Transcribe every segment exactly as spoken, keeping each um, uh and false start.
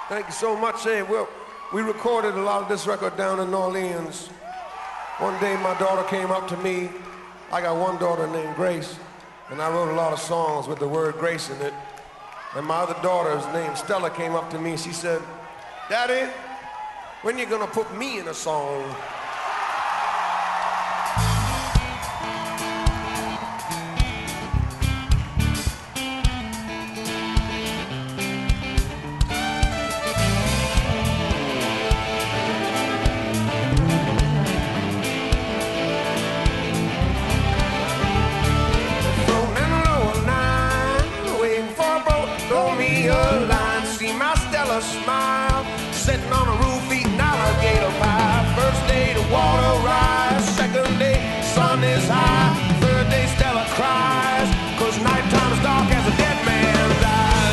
Thank you so much. Hey, well, we recorded a lot of this record down in New Orleans. One day my daughter came up to me. I got one daughter named Grace, and I wrote a lot of songs with the word Grace in it. And my other daughter's named Stella came up to me. She said, "Daddy, when you gonna put me in a song?" Smile, sitting on a roof eating alligator pie. First day the water rise, second day sun is high, third day Stella cries, cause nighttime's dark as a dead man's eyes.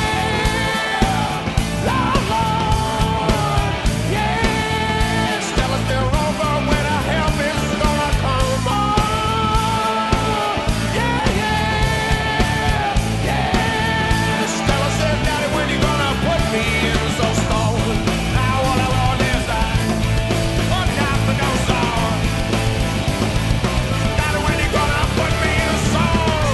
Yeah, Lord, Lord, yeah. Stella's still over when her help is gonna come on. Yeah, yeah, yeah. Stella said, "Daddy, when you gonna put me in so stone?" Now all I want is that one night for no song. Daddy, when you gonna put me in a song?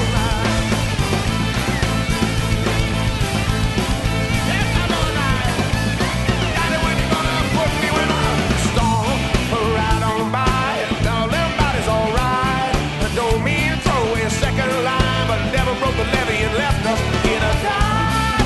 Yes, I'm alright. Daddy, when you gonna put me in a song? Right on by, now everybody's alright. I don't mean to throw away a second line, but never broke the levee and left us in a time.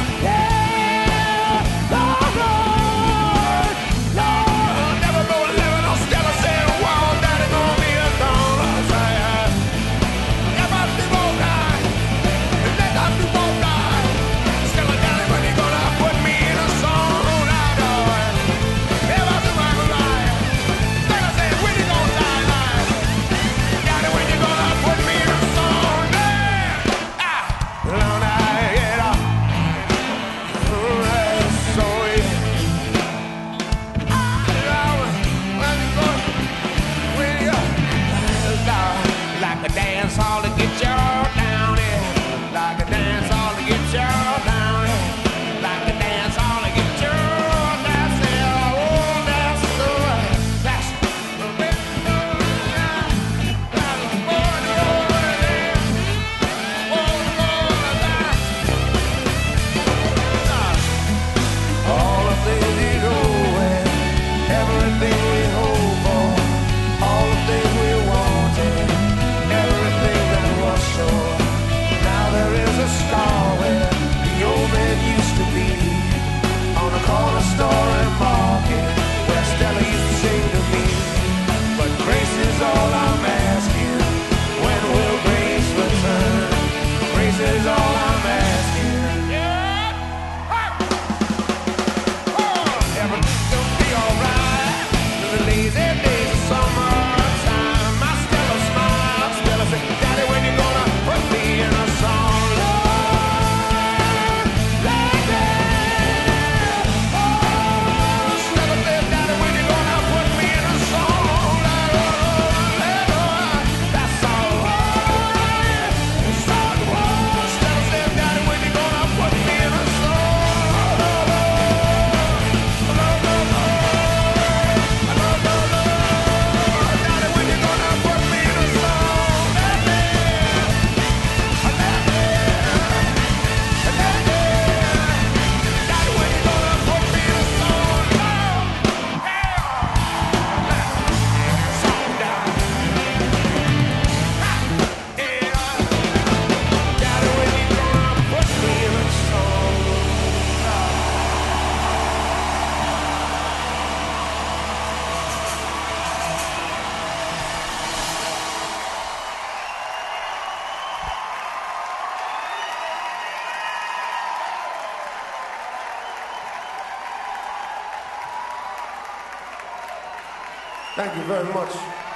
Thank you very much.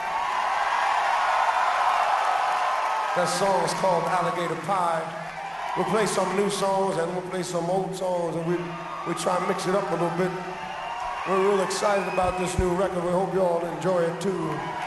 That song is called Alligator Pie. We'll play some new songs and we'll play some old songs, and we, we try and mix it up a little bit. We're real excited about this new record. We hope you all enjoy it too.